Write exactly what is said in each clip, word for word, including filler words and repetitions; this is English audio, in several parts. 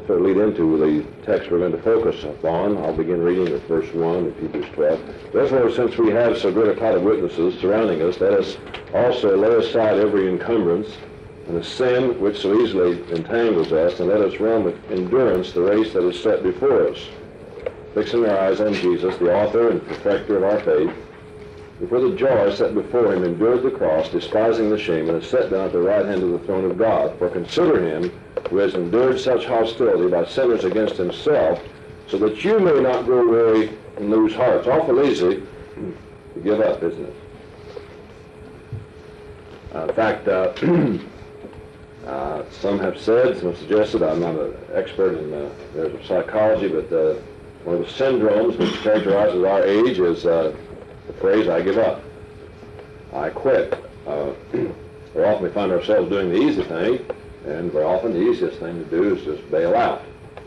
sort of lead into the text we're going to focus upon. I'll begin reading at verse one of Hebrews twelve. Therefore, since we have so great a cloud of witnesses surrounding us, let us also lay aside every encumbrance and the sin which so easily entangles us, and let us run with endurance the race that is set before us, fixing our eyes on Jesus, the author and perfecter of our faith, who for the joy set before him endured the cross, despising the shame, and is set down at the right hand of the throne of God. For consider him who has endured such hostility by sinners against himself, so that you may not grow weary and lose heart. It's awful easy to give up, isn't it? Uh, in fact, uh, uh, some have said, some have suggested, I'm not an expert in uh, areas of psychology, but uh, one of the syndromes which characterizes our age is uh, the phrase, I give up. I quit. Uh, very often we find ourselves doing the easy thing, and very often the easiest thing to do is just bail out.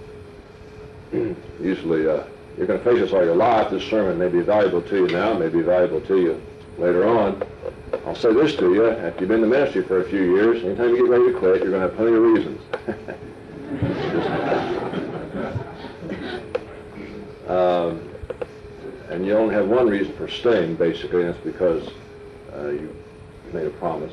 Usually uh, you're going to face this all your life. This sermon may be valuable to you now, may be valuable to you later on. I'll say this to you, after you've been in the ministry for a few years, anytime you get ready to quit, you're going to have plenty of reasons. um, and you only have one reason for staying, basically, and that's because uh, you made a promise.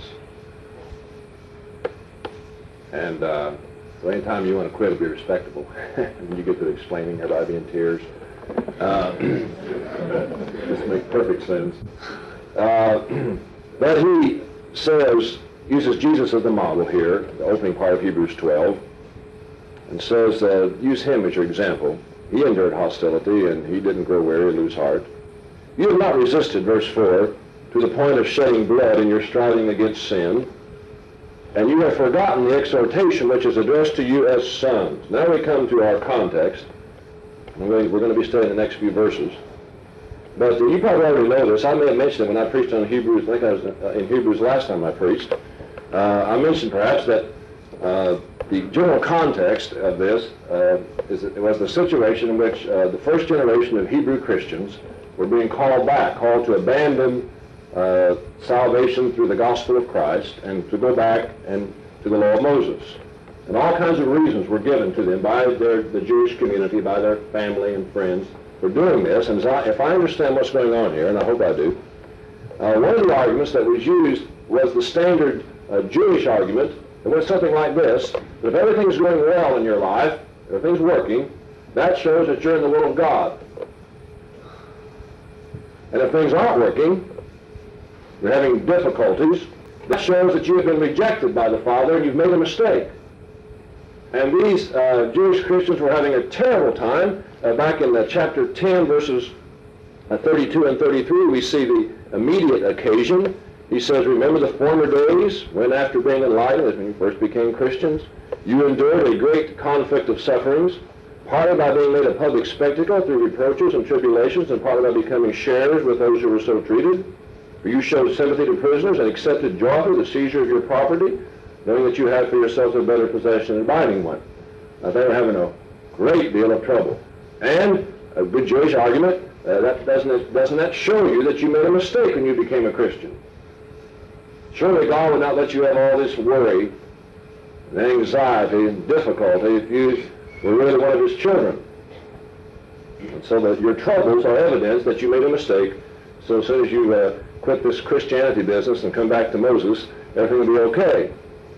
And uh, so anytime you want to quit, it'll be respectable. And you get to explaining, everybody be in tears. Uh, this makes perfect sense. Uh, but he says, uses Jesus as the model here, the opening part of Hebrews twelve, and says, uh, use him as your example. He endured hostility, and he didn't grow weary or lose heart. You have not resisted, verse four, to the point of shedding blood in your striving against sin, and you have forgotten the exhortation which is addressed to you as sons. Now we come to our context. We're going to be studying the next few verses. But uh, you probably already know this. I may have mentioned it when I preached on Hebrews. I think I was uh, in Hebrews last time I preached. Uh, I mentioned perhaps that uh, the general context of this uh, is it was the situation in which uh, the first generation of Hebrew Christians were being called back, called to abandon uh, salvation through the gospel of Christ and to go back and to the law of Moses. And all kinds of reasons were given to them by their, the Jewish community, by their family and friends for doing this. And as I, if I understand what's going on here, and I hope I do, uh, one of the arguments that was used was the standard uh, Jewish argument. It was something like this: that if everything's going well in your life, everything's working, that shows that you're in the will of God. And if things aren't working, you're having difficulties, that shows that you have been rejected by the Father and you've made a mistake. And these uh, Jewish Christians were having a terrible time. Uh, back in uh, chapter ten, verses uh, thirty-two and thirty-three, we see the immediate occasion. He says, remember the former days when, after being enlightened, when you first became Christians, you endured a great conflict of sufferings, partly by being made a public spectacle through reproaches and tribulations, and partly by becoming sharers with those who were so treated. For you showed sympathy to prisoners and accepted joyfully the seizure of your property, knowing that you had for yourselves a better possession and abiding one. Now they were having a great deal of trouble. And a good Jewish argument, uh, that doesn't, doesn't that show you that you made a mistake when you became a Christian? Surely God would not let you have all this worry and anxiety and difficulty if you were really one of his children. And so that your troubles are evidence that you made a mistake. So as soon as you uh, quit this Christianity business and come back to Moses, everything will be okay.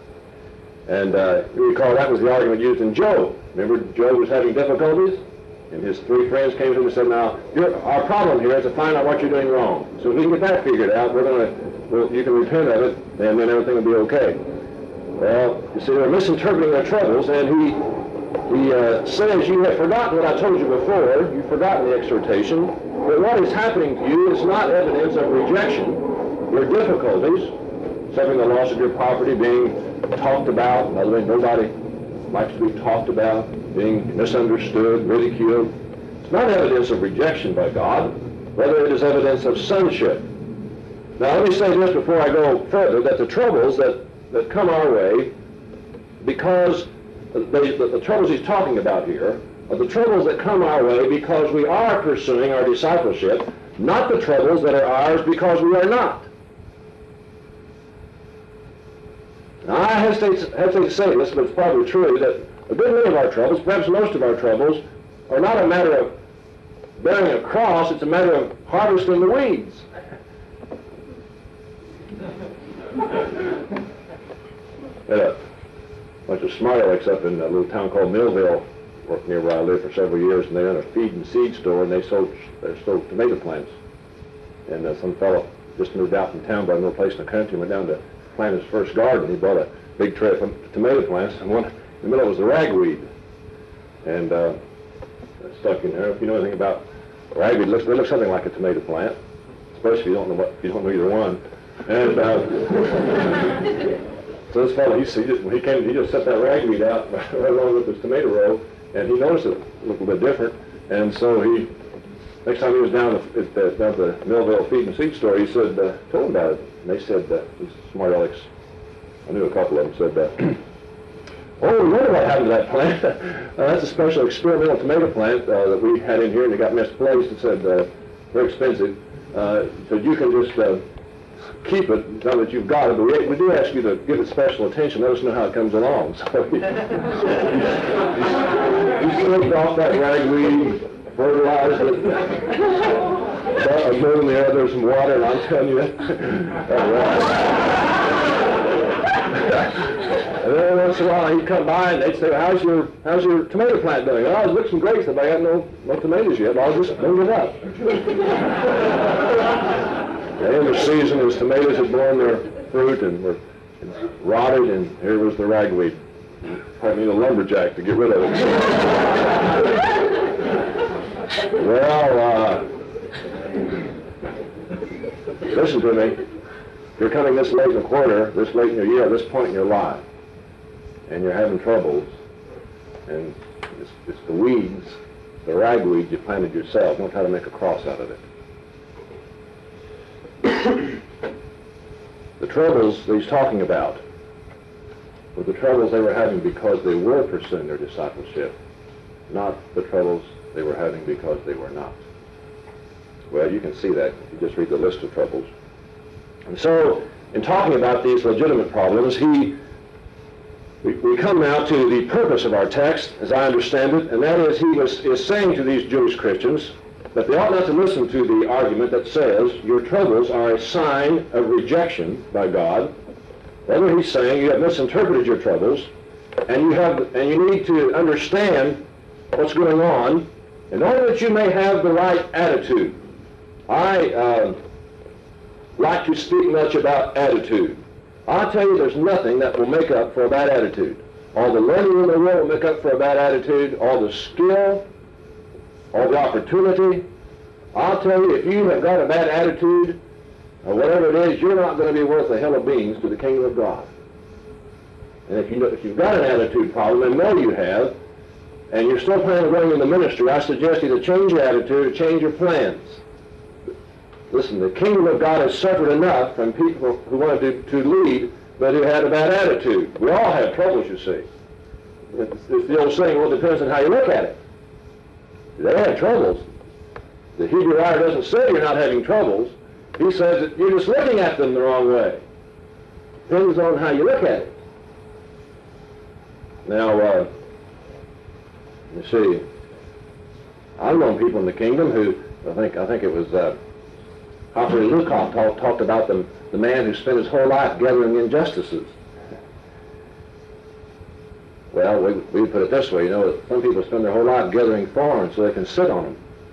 And uh, you recall that was the argument used in Job. Remember, Job was having difficulties, and his three friends came to him and said, now, your, our problem here is to find out what you're doing wrong. So if we can get that figured out, we're going to, well, you can repent of it, and then everything will be okay. Well, you see, they're misinterpreting their troubles, and he, he uh, says, you have forgotten what I told you before, you've forgotten the exhortation, but what is happening to you is not evidence of rejection. Your difficulties, suffering the loss of your property, being talked about. By the way, nobody likes to be talked about, being misunderstood, ridiculed. It's not evidence of rejection by God, rather it is evidence of sonship. Now let me say this before I go further, that the troubles that, that come our way, because they, the, the troubles he's talking about here, are the troubles that come our way because we are pursuing our discipleship, not the troubles that are ours because we are not. Now, I hesitate, hesitate to say this, but it's probably true that a good many of our troubles, perhaps most of our troubles, are not a matter of bearing a cross, it's a matter of harvesting the weeds. Had a bunch of smart alecks up in a little town called Millville, worked near where I lived for several years, and they owned a feed and seed store, and they sold they sold tomato plants. And uh, some fellow just moved out from town, bought a little place in the country, went down to plant his first garden. He bought a big tray of tomato plants, and one in the middle was the ragweed, and uh, stuck in there. If you know anything about ragweed, it looks, it looks something like a tomato plant, especially if you don't know what if you don't know either one. And uh, so this fellow, he, he just when he came, he just set that ragweed out right along with his tomato row, and he noticed it looked a little bit different, and so he. Next time he was down at the, down at the Millville Feed and Seed store, he said, uh, told him about it. And they said, uh, these smart alecks, I knew a couple of them, said, uh, oh, we wonder what happened to that plant. uh, that's a special experimental tomato plant uh, that we had in here, and it got misplaced. It said, uh, very expensive. Uh, so you can just uh, keep it, now that you've got it, but we, we do ask you to give it special attention. Let us know how it comes along. So he, he, he slipped off that ragweed, fertilized it, about a moon there, there's some water, and I'm telling you, and then once in a while he'd come by and they'd say, how's your, how's your tomato plant doing? Oh, it's looking great, but I got no, no tomatoes yet, I'll just move it up. And in the season, his tomatoes had borne their fruit and were rotted, and here was the ragweed. Probably need a lumberjack to get rid of it. Well, uh, listen to me. You're coming this late in the quarter, this late in your year, this point in your life, and you're having troubles, and it's, it's the weeds, the ragweed you planted yourself. Don't try to make a cross out of it. The troubles that he's talking about were the troubles they were having because they were pursuing their discipleship, not the troubles they were having because they were not. Well, you can see that if you just read the list of troubles. And so, in talking about these legitimate problems, he, we, we come now to the purpose of our text, as I understand it, and that is he was, is saying to these Jewish Christians that they ought not to listen to the argument that says your troubles are a sign of rejection by God. Rather, he's saying you have misinterpreted your troubles, and you have, and you need to understand what's going on in order that you may have the right attitude. I uh, like to speak much about attitude. I'll tell you, there's nothing that will make up for a bad attitude. All the learning in the world will make up for a bad attitude, all the skill, all the opportunity. I'll tell you, if you have got a bad attitude, or whatever it is, you're not going to be worth a hill of beans to the kingdom of God. And if, you, if you've got an attitude problem, and know you have, and you're still planning on going in the ministry, I suggest you to change your attitude or change your plans. Listen, the kingdom of God has suffered enough from people who wanted to, to lead, but who had a bad attitude. We all have troubles, you see. It's, it's the old saying, well, it depends on how you look at it. They had troubles. The Hebrew writer doesn't say you're not having troubles. He says that you're just looking at them the wrong way. Depends on how you look at it. Now, uh, you see, I've known people in the kingdom who, I think I think it was uh, Humphrey Lukoff talk, talked about the, the man who spent his whole life gathering injustices. Well, we, we put it this way, you know, some people spend their whole life gathering thorns so they can sit on them,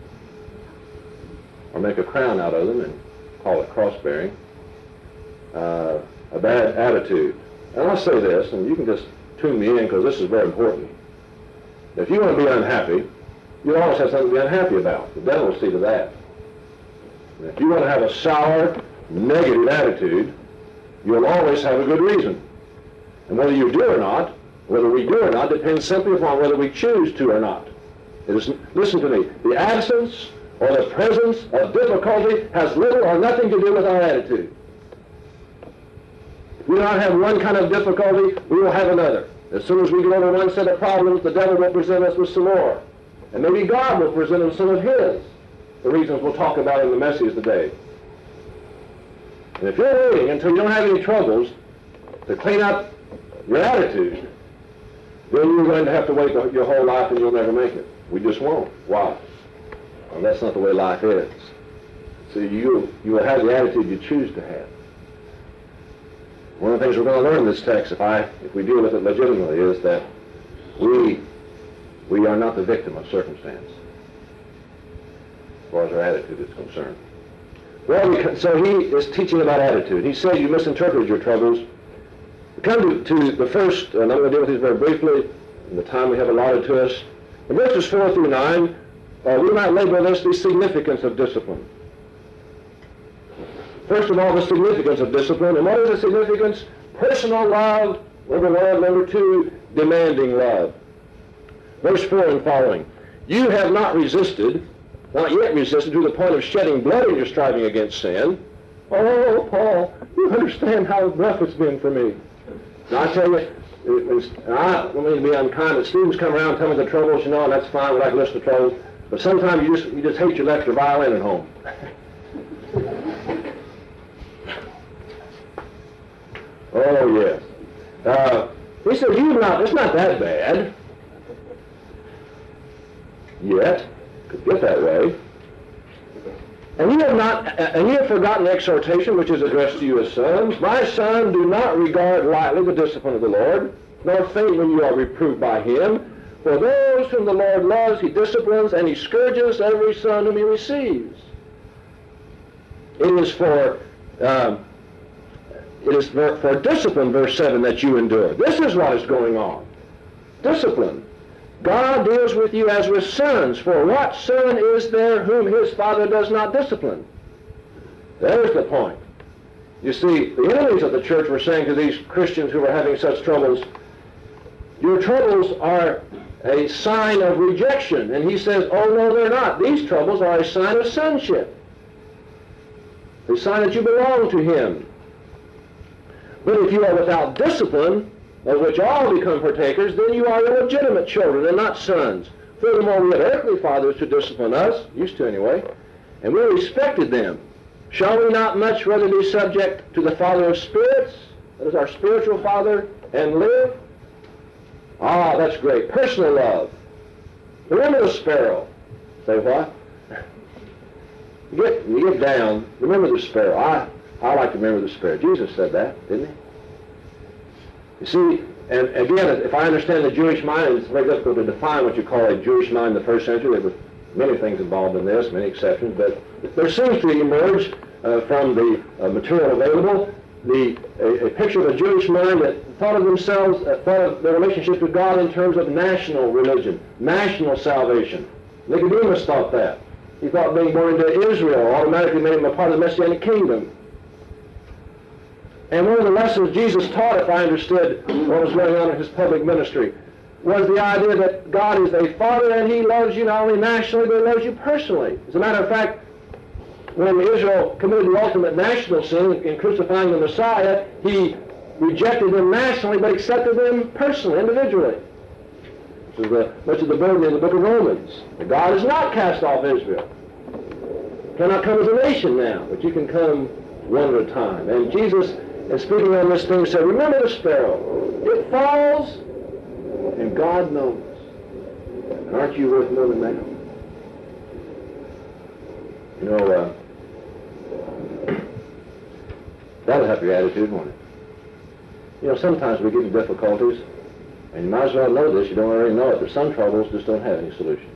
or make a crown out of them and call it cross-bearing. Uh, a bad attitude. And I'll say this, and you can just tune me in because this is very important. If you want to be unhappy, you always have something to be unhappy about. The devil will see to that. And if you want to have a sour, negative attitude, you'll always have a good reason. And whether you do or not, whether we do or not, depends simply upon whether we choose to or not. It is, listen to me, the absence or the presence of difficulty has little or nothing to do with our attitude. If we do not have one kind of difficulty, we will have another. As soon as we get over one set of problems, the devil will present us with some more. And maybe God will present us some of his. The reasons we'll talk about in the message today. And if you're waiting until you don't have any troubles to clean up your attitude, then you're going to have to wait the, your whole life and you'll never make it. We just won't. Why? Well, that's not the way life is. So you, you will have the attitude you choose to have. One of the things we're going to learn in this text, if, I, if we deal with it legitimately, is that we, we are not the victim of circumstance as far as our attitude is concerned. Well, we, so he is teaching about attitude. He said you misinterpreted your troubles. We come to, to the first, and I'm going to deal with these very briefly in the time we have allotted to us. In verses four through nine, uh, we might label this the significance of discipline. First of all, the significance of discipline. And what is the significance? Personal love, number one. Number two, demanding love. Verse four and following. You have not resisted, not yet resisted, to the point of shedding blood in your striving against sin. Oh, Paul, you understand how rough it's been for me. Now, I tell you, it, it's, I don't mean to be unkind, but students come around and tell me the troubles, you know, and that's fine, we like to listen to troubles. But sometimes you just, you just hate you left your violin at home. Oh, yes. Uh, he said, you've not, it's not that bad. Yet. Could get that way. And you have not, and you have forgotten the exhortation which is addressed to you as sons. My son, do not regard lightly the discipline of the Lord, nor faint when you are reproved by him. For those whom the Lord loves, he disciplines, and he scourges every son whom he receives. It is for... Um, It is for, for discipline, verse seven, that you endure. This is what is going on. Discipline. God deals with you as with sons. For what son is there whom his father does not discipline? There's the point. You see, the enemies of the church were saying to these Christians who were having such troubles, your troubles are a sign of rejection. And he says, oh no, they're not. These troubles are a sign of sonship. A sign that you belong to him. But if you are without discipline, of which all become partakers, then you are illegitimate children and not sons. Furthermore, we had earthly fathers to discipline us, used to anyway, and we respected them. Shall we not much rather be subject to the Father of spirits, that is our spiritual Father, and live? Ah, that's great. Personal love. Remember the sparrow. Say what? You get, you get down, remember the sparrow. I, I like to remember the sparrow. Jesus said that, didn't he? You see, and again, if I understand the Jewish mind, it's very difficult to define what you call a Jewish mind in the first century. There were many things involved in this, many exceptions, but there seems to emerge uh, from the uh, material available the a, a picture of a Jewish mind that thought of themselves, uh, thought of their relationship to God in terms of national religion, national salvation. Nicodemus thought that. He thought being born into Israel automatically made him a part of the Messianic kingdom. And one of the lessons Jesus taught, if I understood what was going on in his public ministry, was the idea that God is a Father and he loves you not only nationally, but he loves you personally. As a matter of fact, when Israel committed the ultimate national sin in crucifying the Messiah, he rejected them nationally, but accepted them personally, individually. This is the, much of the burden in the book of Romans. God has not cast off Israel. You cannot come as a nation now, but you can come one at a time. And Jesus, in speaking on this thing, said, remember the sparrow. It falls, and God knows. And aren't you worth more than that? You know, uh, that'll help your attitude, won't it? You know, sometimes we get into difficulties, and you might as well know this, you don't already know it, but some troubles just don't have any solutions.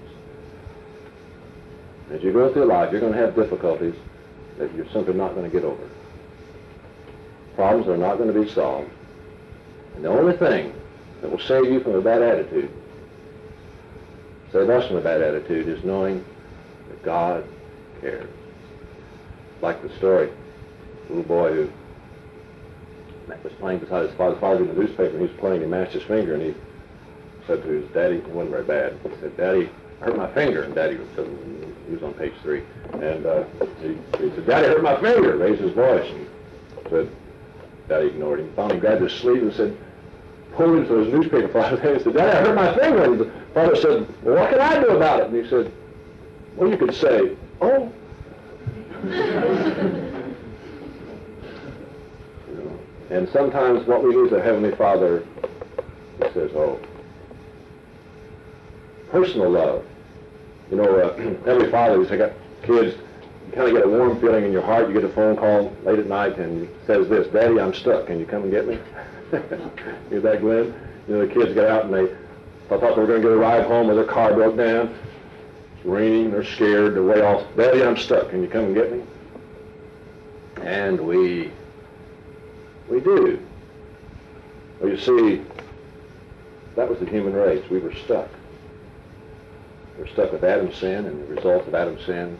As you go through life, you're going to have difficulties that you're simply not going to get over. Problems are not going to be solved. And the only thing that will save you from a bad attitude, save us from a bad attitude, is knowing that God cares. Like the story, the little boy who was playing beside his father's father in the newspaper, and he was playing, he mashed his finger, and he said to his daddy, it wasn't very bad, he said, Daddy, I hurt my finger, and Daddy was, he was on page three, and uh, he, he said, Daddy, I hurt my finger, raised his voice, and said, Daddy ignored him, finally grabbed his sleeve and said, pulled him to his newspaper father's hand and said, Daddy, I hurt my finger, and the father said, well, what can I do about it? And he said, well, you could say, oh. And sometimes what we need is a Heavenly Father who says, oh. Personal love. You know, uh, every father who's got kids, you kind of get a warm feeling in your heart. You get a phone call late at night and it says this, "Daddy, I'm stuck. Can you come and get me?" Hear that, Glenn? You know, the kids get out and they I thought they were going to get a ride home or their car broke down. It's raining, they're scared, they're way off. "Daddy, I'm stuck. Can you come and get me?" And we, we do. Well, you see, that was the human race. We were stuck. We were stuck with Adam's sin and the results of Adam's sin.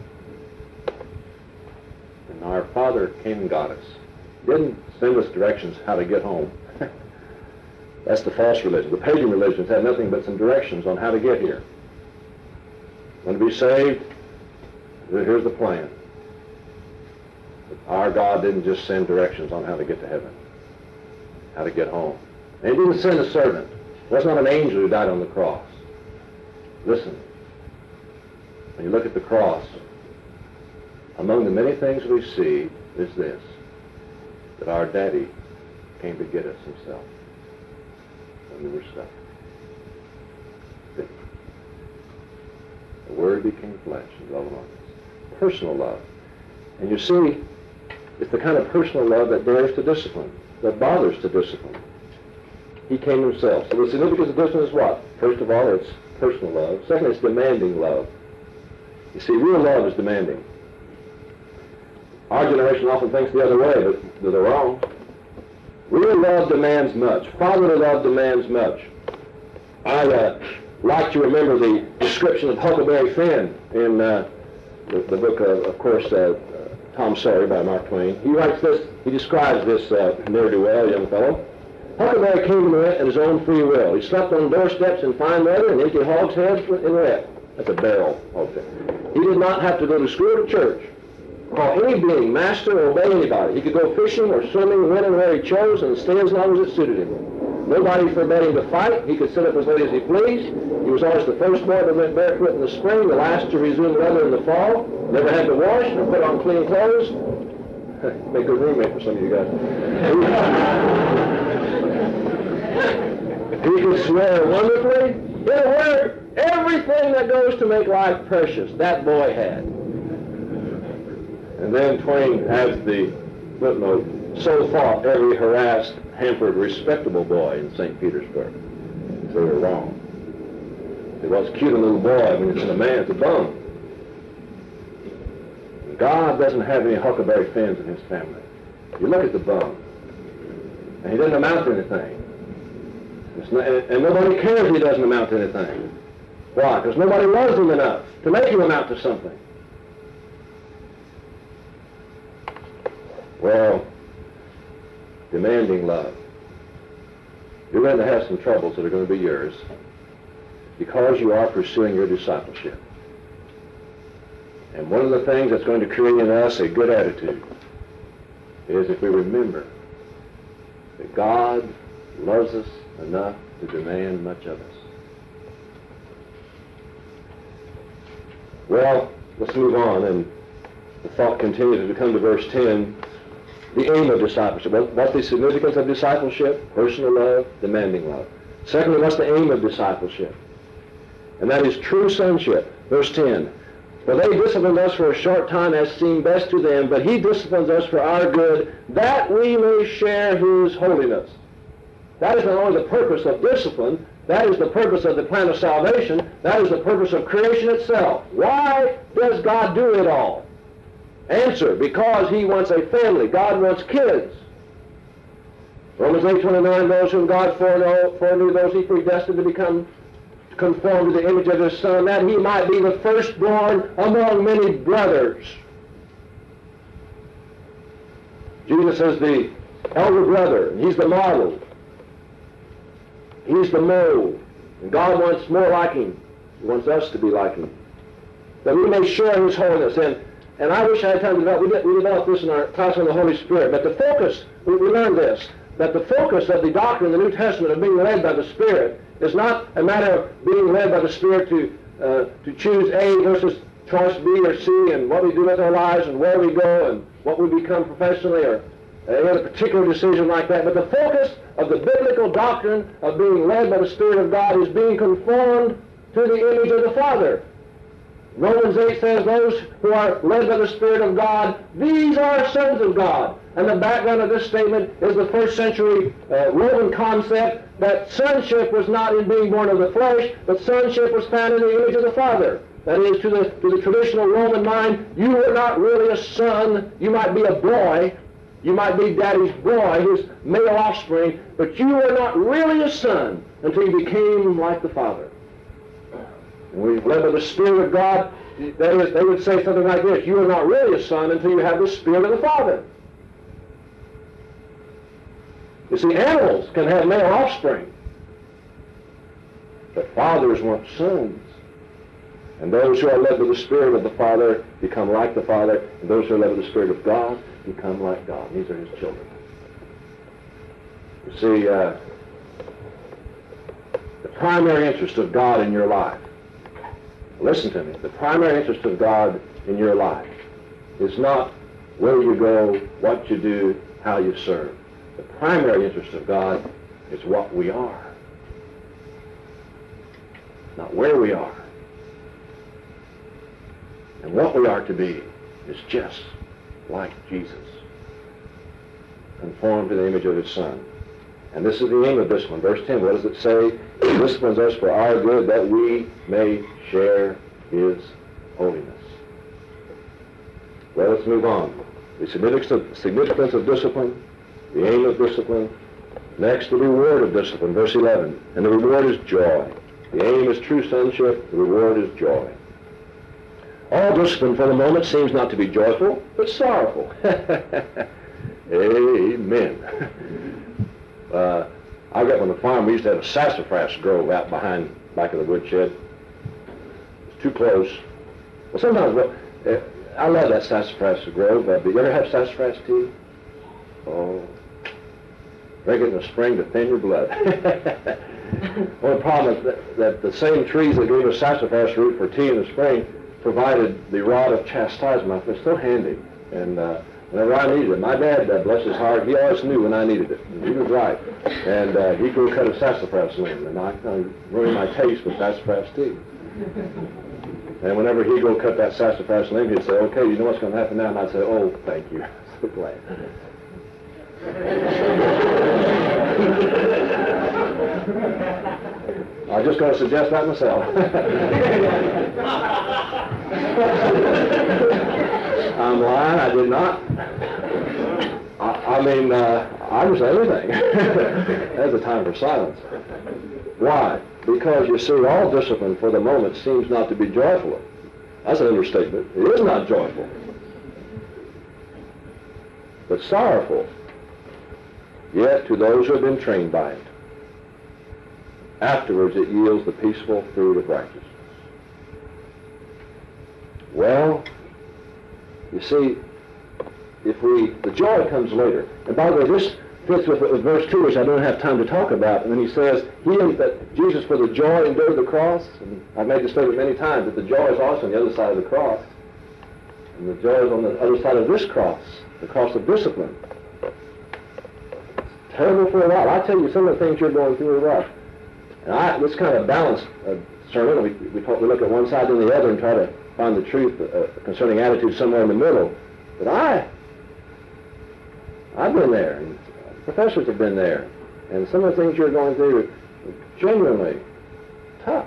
And our Father came and got us. He didn't send us directions how to get home. That's the false religion. The pagan religions had nothing but some directions on how to get here. Want to be saved? Here's the plan. But our God didn't just send directions on how to get to heaven, how to get home. And He didn't send a servant. It was not an angel who died on the cross. Listen, when you look at the cross, among the many things we see is this, that our Daddy came to get us Himself when we were stuck. The Word became flesh and dwelt among us. Personal love. And you see, it's the kind of personal love that dares to discipline, that bothers to discipline. He came Himself. So the significance of discipline is what? First of all, it's personal love. Second, it's demanding love. You see, real love is demanding. Our generation often thinks the other way, but they're wrong. Real love demands much. Fatherly love demands much. I uh, like to remember the description of Huckleberry Finn in uh, the, the book, of, of course, uh, uh, Tom Sawyer by Mark Twain. He writes this, he describes this uh, ne'er-do-well young fellow. Huckleberry came and went at his own free will. He slept on doorsteps in fine weather and empty hogsheads in wet. That's a barrel hogshead. He did not have to go to school or to church. Call any being master or obey anybody. He could go fishing or swimming when and where he chose and stay as long as it suited him. Nobody forbade him to fight. He could sit up as late as he pleased. He was always the first boy that went barefoot in the spring, the last to resume leather in the fall. Never had to wash or put on clean clothes. Make a good roommate for some of you guys. He could swear wonderfully. In a word, everything that goes to make life precious, that boy had. And then Twain adds the footnote, so thought every harassed, hampered, respectable boy in Saint Petersburg. They were wrong. It was a cute little boy when it's a man, it's a bum. God doesn't have any Huckleberry Finns in His family. You look at the bum, and he doesn't amount to anything. It's not, and nobody cares if he doesn't amount to anything. Why? Because nobody loves him enough to make him amount to something. Well, demanding love. You're going to have some troubles that are going to be yours because you are pursuing your discipleship. And one of the things that's going to create in us a good attitude is if we remember that God loves us enough to demand much of us. Well, let's move on, and the thought continues as we come to verse ten. The aim of discipleship. What's the significance of discipleship? Personal love, demanding love. Secondly, what's the aim of discipleship? And that is true sonship. Verse ten. For they disciplined us for a short time as seemed best to them, but He disciplines us for our good, that we may share His holiness. That is not only the purpose of discipline, that is the purpose of the plan of salvation, that is the purpose of creation itself. Why does God do it all? Answer, because He wants a family. God wants kids. Romans eight twenty-nine, those whom God foreknew, foreknew those He predestined to become conformed to the image of His Son, that He might be the firstborn among many brothers. Jesus is the elder brother, and He's the model. He's the mold. And God wants more like Him. He wants us to be like Him, that we may share His holiness. And And I wish I had time to develop, we, did, we developed this in our class on the Holy Spirit, but the focus, we, we learned this, that the focus of the doctrine in the New Testament of being led by the Spirit is not a matter of being led by the Spirit to, uh, to choose A versus choice B or C, and what we do with our lives, and where we go, and what we become professionally, or any other particular decision like that. But the focus of the biblical doctrine of being led by the Spirit of God is being conformed to the image of the Father. Romans eight says those who are led by the Spirit of God, these are sons of God. And the background of this statement is the first century uh, Roman concept that sonship was not in being born of the flesh, but sonship was found in the image of the Father. That is, to the, to the traditional Roman mind, you were not really a son. You might be a boy. You might be daddy's boy, his male offspring, but you were not really a son until you became like the Father. And we led by the Spirit of God, that is, they would say something like this: you are not really a son until you have the Spirit of the Father. You see, animals can have male offspring, but fathers want sons. And those who are led by the Spirit of the Father become like the Father, and those who are led by the Spirit of God become like God. These are his children. You see, uh, the primary interest of God in your life, listen to me, the primary interest of God in your life is not where you go, what you do, how you serve. The primary interest of God is what we are, not where we are. And what we are to be is just like Jesus, conformed to the image of his Son. And this is the aim of discipline. Verse ten, what does it say? He disciplines us for our good, that we may share his holiness. Well, let's move on. The significance of discipline, the aim of discipline. Next, the reward of discipline, verse eleven. And the reward is joy. The aim is true sonship. The reward is joy. All discipline for the moment seems not to be joyful, but sorrowful. Amen. Uh, I got on the farm, we used to have a sassafras grove out behind, back of the woodshed. It's too close. Well, sometimes, well, uh, I love that sassafras grove. Uh, but you ever have sassafras tea? Oh, drink it in the spring to thin your blood. Well, the problem is that, that the same trees that gave us sassafras root for tea in the spring provided the rod of chastisement. It's so handy. And uh, whenever I needed it, my dad, uh, bless his heart, he always knew when I needed it. And he was right. And uh, he'd go cut a sassafras limb, and I kind of ruined my taste with sassafras tea. And whenever he'd go cut that sassafras limb, he'd say, okay, you know what's going to happen now? And I'd say, oh, thank you. So glad. I was just going to suggest that myself. I'm lying, I did not. I, I mean, uh, I was everything. There's a time for silence. Why? Because you see, all discipline for the moment seems not to be joyful. That's an understatement. It is not joyful, but sorrowful. Yet to those who have been trained by it, afterwards it yields the peaceful fruit of righteousness. Well, you see, if we, the joy comes later. And by the way, this fits with, with verse two, which I don't have time to talk about. And then he says, he that Jesus for the joy endured the cross. And I've made this statement many times, that the joy is also on the other side of the cross. And the joy is on the other side of this cross, the cross of discipline. It's terrible for a while. I tell you, some of the things you're going through are rough. And I, this kind of balanced uh, sermon, we, we, talk, we look at one side and the other and try to find the truth uh, concerning attitude somewhere in the middle. But I, I've been there, and professors have been there, and some of the things you're going through are genuinely tough.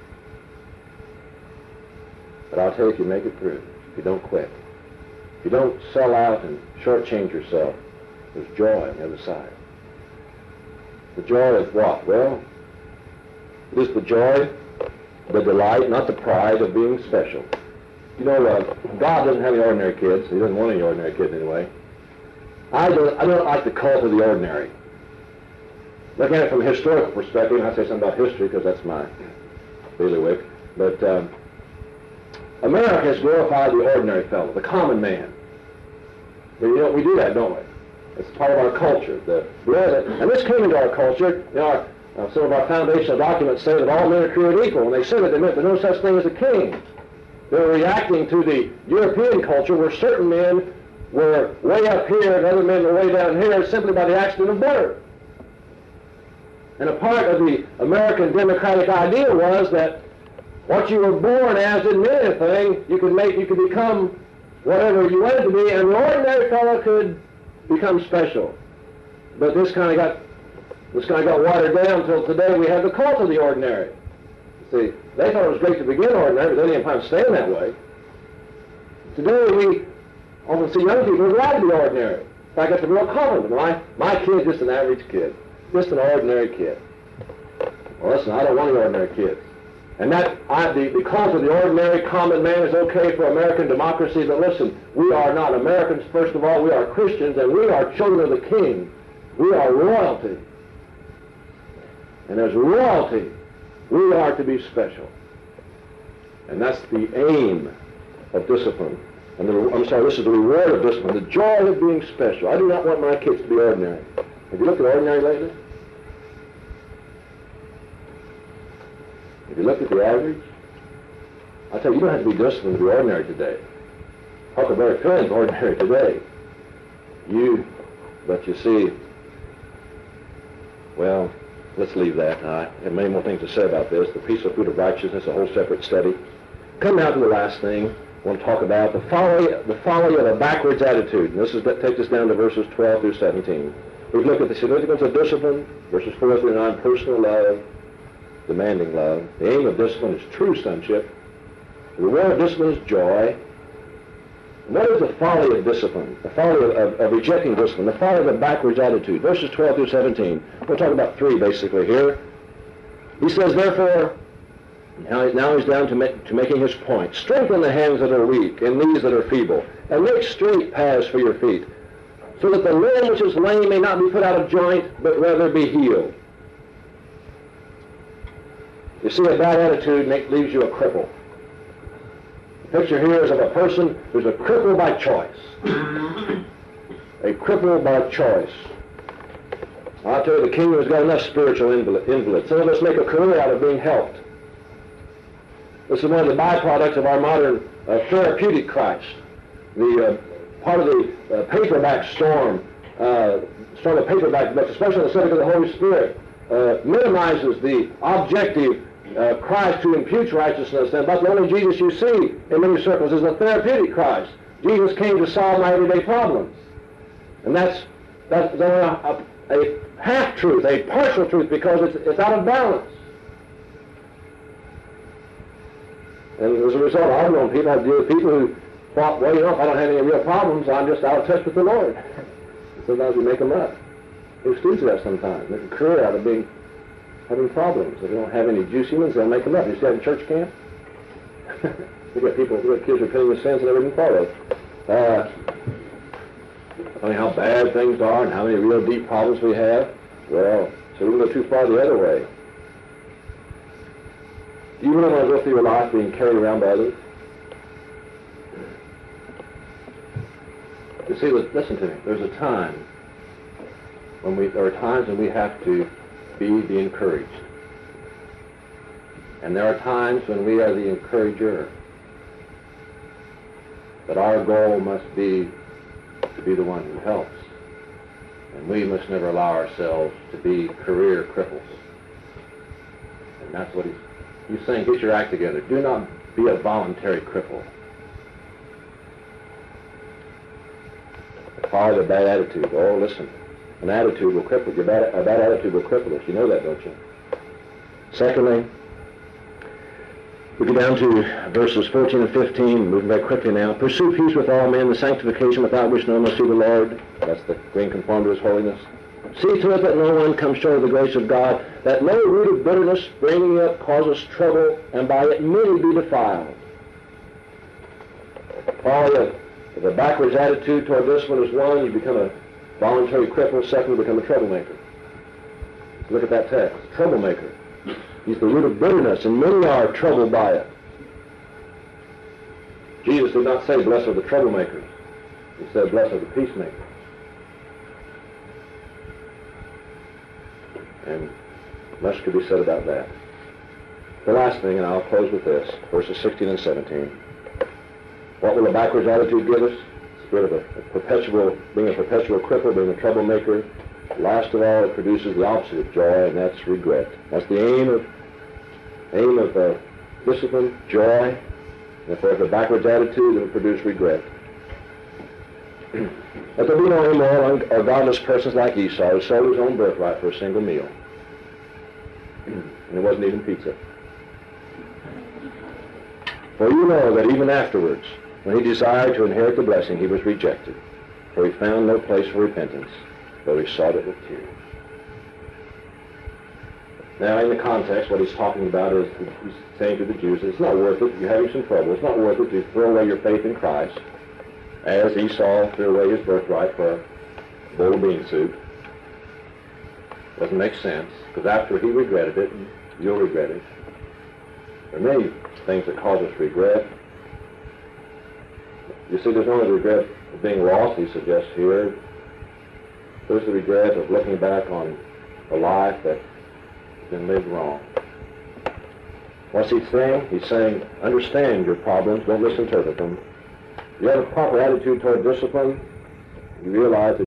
But I'll tell you, if you make it through, if you don't quit, if you don't sell out and shortchange yourself, there's joy on the other side. The joy of what? Well, it is the joy, the delight, not the pride of being special. You know, uh, God doesn't have any ordinary kids. He doesn't want any ordinary kids anyway. I don't, I don't like the cult of the ordinary. Looking at it from a historical perspective, and I say something about history because that's my bailiwick, but um, America has glorified the ordinary fellow, the common man. But, you know, we do that, don't we? It's part of our culture. The, and this came into our culture. You know, our, uh, some of our foundational documents say that all men are created equal. When they said it, they meant there's no such thing as a king. They were reacting to the European culture where certain men were way up here and other men were way down here simply by the accident of birth. And a part of the American democratic idea was that What you were born as didn't mean anything. You could make, you could become whatever you wanted to be, and the ordinary fellow could become special. But this kind of got, this kind of got watered down until today we have the cult of the ordinary. See, they thought it was great to begin ordinary, but they didn't find staying that way. Today we often see young people who are glad to be ordinary. In fact, it's a real compliment. My, my kid's just an average kid, just an ordinary kid. Well, listen, I don't want any ordinary kids. And that, I, the, the cult of the ordinary common man is okay for American democracy, but listen, we are not Americans, first of all. We are Christians, and we are children of the King. We are royalty. And as royalty, we are to be special. And that's the aim of discipline. And the, I'm sorry, this is the reward of discipline, the joy of being special. I do not want my kids to be ordinary. Have you looked at ordinary lately? Have you looked at the average? I tell you, you don't have to be disciplined to be ordinary today. Huckleberry Finn's ordinary today. You, but you see, well, let's leave that. I have many more things to say about this. The peaceful fruit of righteousness, a whole separate study. Come now to the last thing. I want to talk about the folly, the folly of a backwards attitude. And this is, that takes us down to verses twelve through seventeen. We've looked at the significance of discipline, verses four through nine, personal love, demanding love. The aim of discipline is true sonship. The reward of discipline is joy. And what is the folly of discipline? The folly of, of, of rejecting discipline. The folly of a backwards attitude. Verses twelve through seventeen. We'll talk about three basically here. He says, therefore, now, now he's down to, make, to making his point. Strengthen the hands that are weak and knees that are feeble, and make straight paths for your feet, so that the limb which is lame may not be put out of joint, but rather be healed. You see, a bad attitude make, leaves you a cripple. The picture here is of a person who's a cripple by choice. A cripple by choice. I'll tell you, the kingdom has got enough spiritual invalid, invalids. Some of us make a career out of being helped. This is one of the byproducts of our modern uh, therapeutic Christ. The uh, part of the uh, paperback storm, uh, storm of paperback books, especially the subject of the Holy Spirit, uh, minimizes the objective uh, Christ who imputes righteousness, and but the only Jesus you see in many circles is the therapeutic Christ. Jesus came to solve my everyday problems. And that's, that's only a, a, a half-truth, a partial truth, because it's, it's out of balance. And as a result, I've known people, I've dealt with people who thought, well, you know, if I don't have any real problems, I'm just out of touch with the Lord. And sometimes we make them up. We're students of that sometimes. Make a career out of being, having problems. If they don't have any juicy ones, they'll make them up. You see that in church camp? we got people, we got kids repenting of sins and never even thought of. Uh, I mean, how bad things are and how many real deep problems we have. Well, so we can go too far the other way. Do you really want to go through your life being carried around by others? You see, listen to me. There's a time when we, there are times when we have to be the encouraged. And there are times when we are the encourager. But our goal must be to be the one who helps. And we must never allow ourselves to be career cripples. And that's what he's, he's saying, get your act together. Do not be a voluntary cripple. Follow the bad attitude. Oh, listen. An attitude will cripple you. Bad, a bad attitude will cripple us. You know that, don't you? Secondly, we go down to verses fourteen and fifteen, moving very quickly now. Pursue peace with all men, the sanctification without which no one will see the Lord. That's the being conformed to his holiness. See to it that no one comes short of the grace of God, that no root of bitterness springing up causes trouble, and by it many be defiled. Folly of, of a backwards attitude toward discipline is one, you become a voluntary cripple. Second, you become a troublemaker. Look at that text. Troublemaker. He's the root of bitterness, and many are troubled by it. Jesus did not say, blessed are the troublemakers. He said, blessed are the peacemakers. And much could be said about that. The last thing, and I'll close with this, verses sixteen and seventeen. What will a backwards attitude give us? Spirit of a, a perpetual, being a perpetual cripple, being a troublemaker. Last of all, it produces the opposite of joy, and that's regret. That's the aim of aim of uh, discipline, joy. And if there's a backwards attitude, it'll produce regret. Let there be no immoral or godless persons like Esau, who sold his own birthright for a single meal. And it wasn't even pizza. For you know that even afterwards, when he desired to inherit the blessing, he was rejected, for he found no place for repentance, though he sought it with tears. Now, in the context, what he's talking about is he's saying to the Jews, it's not worth it, you're having some trouble, it's not worth it to throw away your faith in Christ, as Esau threw away his birthright for a bowl of bean soup. Doesn't make sense, because after he regretted it, you'll regret it. There are many things that cause us regret. You see, there's only the regret of being lost, he suggests here. There's the regret of looking back on a life that has been lived wrong. What's he saying? He's saying, understand your problems, don't misinterpret them. You have a proper attitude toward discipline, you realize that